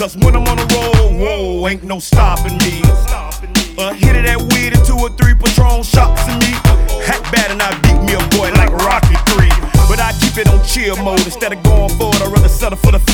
Cause when I'm on the road, whoa, ain't no stopping me. A hit of that weed and 2 or 3 Patron shots in me. Hat bad and I beat me a boy like Rocky 3. But I keep it on chill mode. Instead of going forward, I'd rather settle for the